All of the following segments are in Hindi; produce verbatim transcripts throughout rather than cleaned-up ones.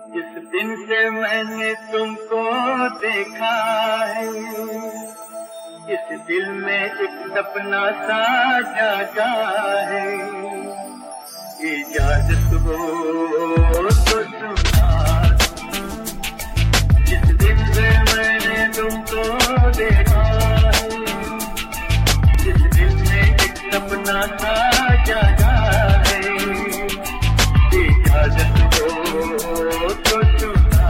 जिस दिन से मैंने तुमको देखा है, इस दिल में एक सपना सा जागा है। इजाजत हो तो सुना, जिस दिन से मैंने तुमको देखा है, इस दिल में एक सपना सा जागा है। इजाजत हो तो सुना,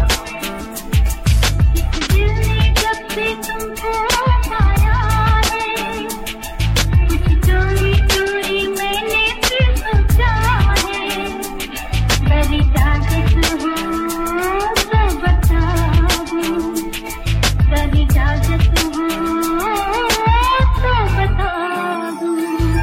इस दिल ने जब से तुमको पाया है, कुछ चोरी चोरी मैंने फिर सोचा है। पर इजाजत हो तो बता दूं, पर इजाजत हो तो बता दूं।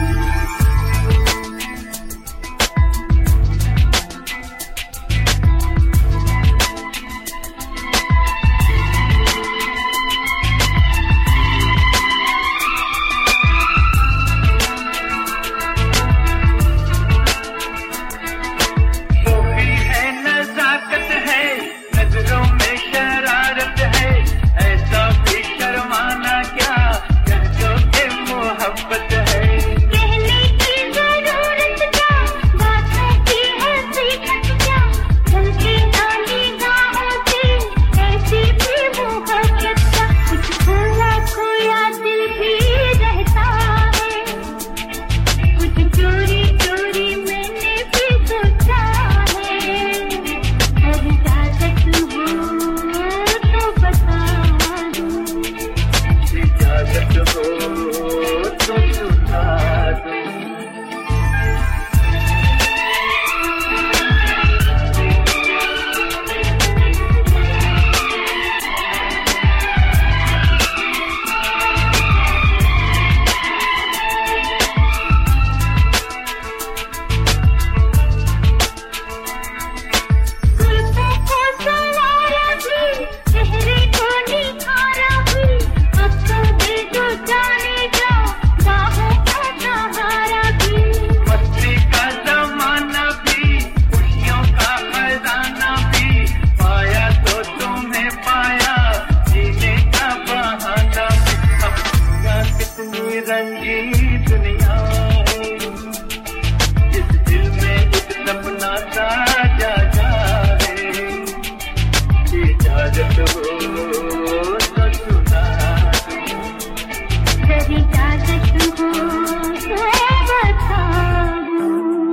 रंगी दुनिया है, जिस दिल में एक सपना सा जागा है। इजाजत हो तो सुना दूं, जब इजाजत हो तो बता दूं।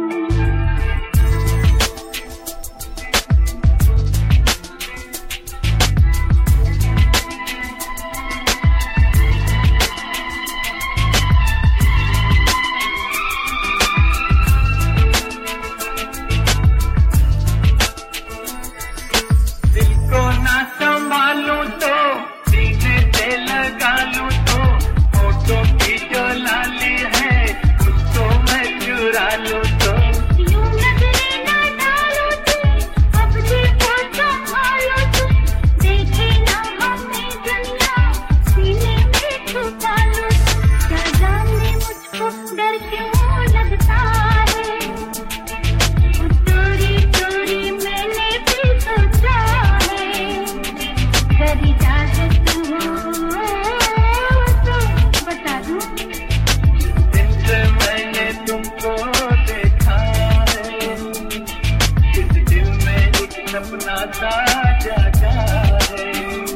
सपना सा जागा है।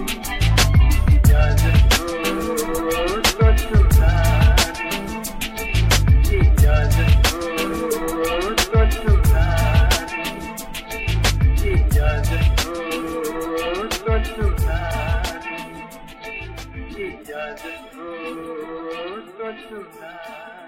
इजाजत हो तो सुना दूं, इजाजत हो तो सुना दूं, इजाजत हो तो सुना दूं, इजाजत हो तो सुना।